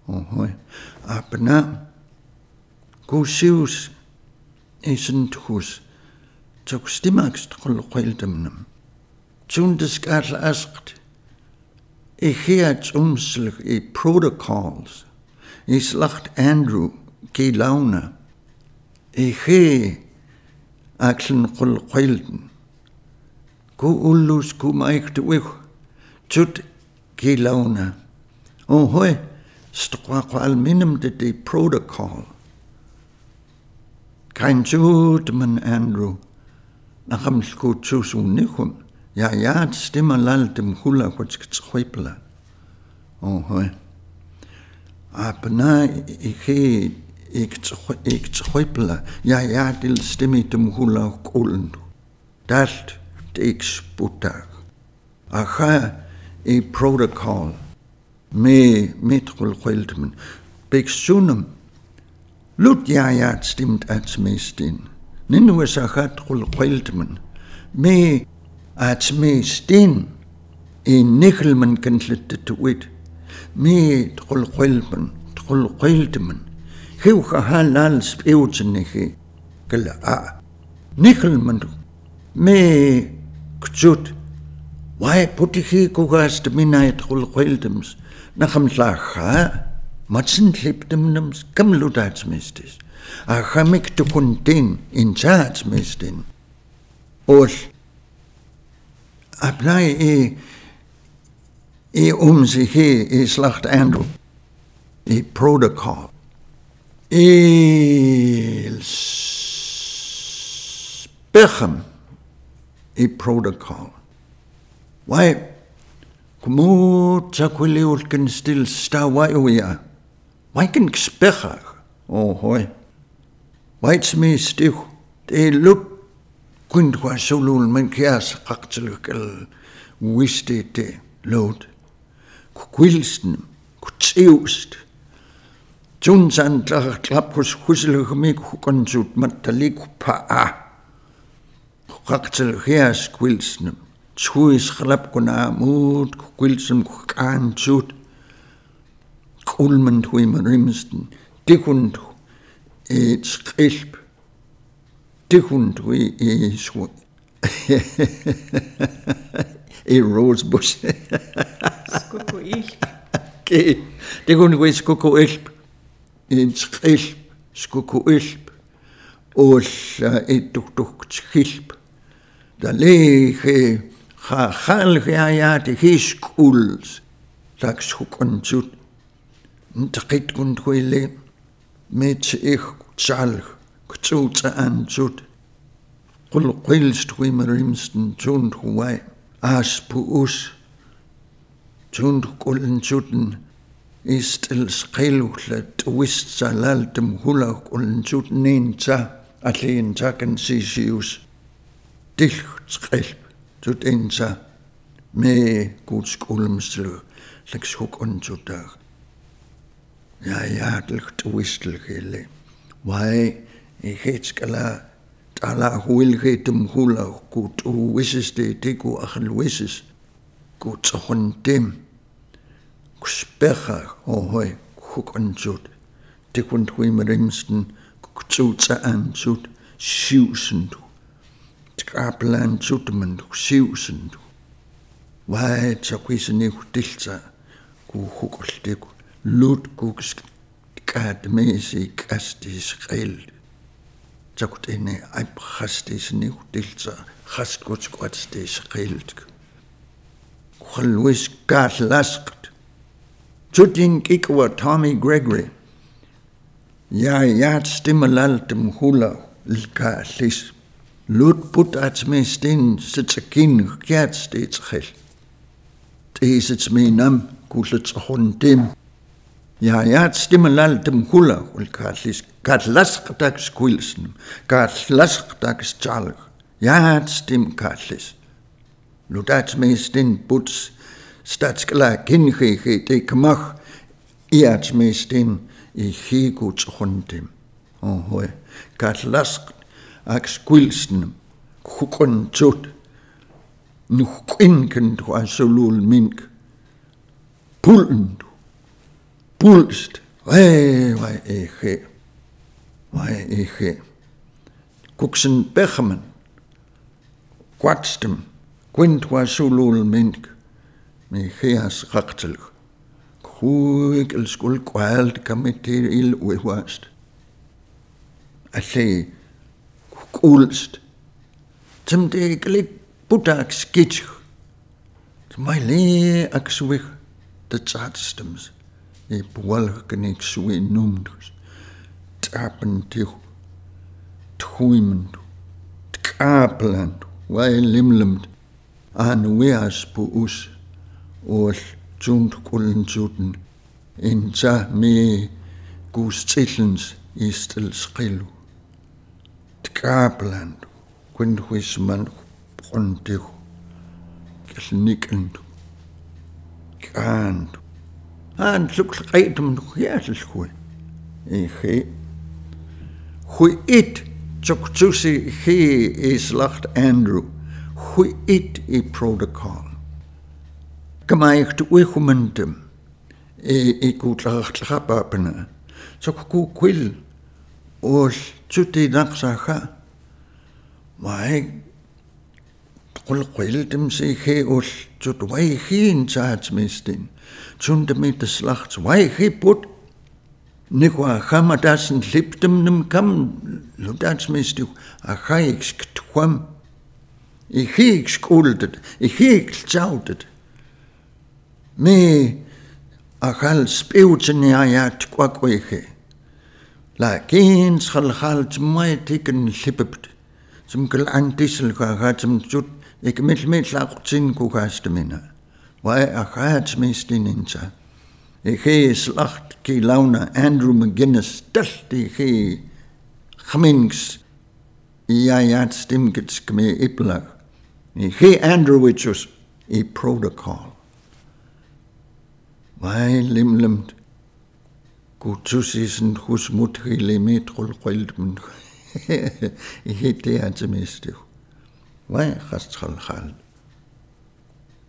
Ohoi. Apna kusius isn't hus. Tok stimax qulqildamnam. Tundeskal asked. Heert umslig I protocols. Slacht Andrew Gilauna. He axen qulqilden. Ku ullus ku maikte wich. Tut Gilauna. Ohoi. Stqwaq alminum de protocol. Kein Judman Andrew. Nacham skutsus unichum. Ja, stimmer laltem hula whatskitswipla. Ohoi. Apna ik tswipla. Ja, til stimmitum hula kulnd. Dalt ik sputag. Aha, protocol. Me mitrul quiltman. Big sunum. Lut ja, stimmt als meestin. Ninu sagat rul quiltman. Me als meestin. Nichelman kan slitte te wit. Me trul quiltman. Heel halal speeltjenige. Gela. Nichelman. Me kjut. Why put he kugast minait rul quiltms. Nacham lacha. Matsen kliptemnums kam ludatsmistis. Achamik to contain in chatsmistin. Ol. Apply zich slacht Andrew. Protocol. Spechem. Protocol. Why? Kmoot chakwiliulken stil stawaiuia. Why can spechach? Oh, hoi. Waits me stich. De look. Kunt was solul men kias kaktelukel. Wiste te lood. Kwilsten. Kutseust. Tunsan klapkus husselig meek hukansut matalik pa. Kaktelukias kwilsten. Tjuis glap kuna moed. Kwilsten kukansut. Kulmen twimer rimsten, dikund skilp, dikund swo, rosebush. Skukku ilp. Dikund skukku ilp, skilp, skukku ilp, ol tuk skilp. Da lege ja, de hiskuls, lags hukansut. Ntakit kun kwile met ich chalg ktsutsa anzut qul qilst rimsten tund huai aspuus tund kullen zuten ist els qiluklet wist salaltem hula kullen zuten ninza atlen taken sisius dich qilp zut inza me kutskulmslu leks huk onzudag. Ja, het wistel gele. Why, het skala tala huilgetum hula gut wisses de tiku achel wisses gut zontem kuspecha ohoi hukanzut tikund huimrimsten kutsutsa anzut siusend traplan zutmen siusend why tsakwisen hudilza ku hukultiku Ludkuks kadmesi kastis geld. Zakut ene aibgastis nieuwdilza gaskuts kwatstis geld. Khalwis gas laskt. Tutin kikwa Tommy Gregory. Ja, stimulaltem hula lkalis. Lud put atsmestin sitsakin kjats dit geld. Tisits me nam kuslets hondim. Ja, stimulaltem hula ulkatlis. Katlasktax quilsn. Katlasktax chalg. Ja, stim katlis. Ludats meestin puts statskla kingehe de kmach. Iats meestin I higuts hondim. Ohoi. Katlasktax quilsn. Kukon zut. Nuch inkend wa solul mink. Pulend. pulst, vai eche. Kuksen bechaman, kwatstem, kwintwa sulul mink, me geas rachtel. Kuik el skul kwalt kametir il uewast. Ashe, kulst. Zum de glik butak skitsch. My le ak swig de zatstems. E buwalgenik sui noemdus. Tapen tiu. Tchuimend. Tkapeland. Wai limlemd. Aan weas pu us. Ol junt kullen zuten. In za me gus zillens istel schilu. Tkapeland. Quindhuis man brontiu. Nikkend. Kant. Aan zoek rijden nog juist goed. Ge. Hoe it zoek tussen ge is lacht Andrew. Hoe it protocol. Gemaakt uigumentem. Ik goed lacht rapapena. Zoek ku kwil. Os zuti naksaga. Maar Qul qiltem se ge ol zut wai geen zaatsmistin. Zunde mit des lachts wai ge put. Nikwa chamadasen liptem nem kam ludaatsmistiu. A chaiks ktwam. Ik heek skuldet. Ik heek zoudet. Me achal speutsen jaat kwakwege. La geen schalchal zmai tikken lipept. Zum kel antisel gaat zum zut. Ik met lachtzin kugastemina. Wai achaatsmistin inza. Ik ge slacht ki launa Andrew McGinnis die ge gminks. Ja stimgets kme iplag. Ik ge Andrewichus protocol. Wai limlemt. Kutsusisen husmutri lemetrol quildmen. Ik heet de aanzemistig. Wai gastschalchal.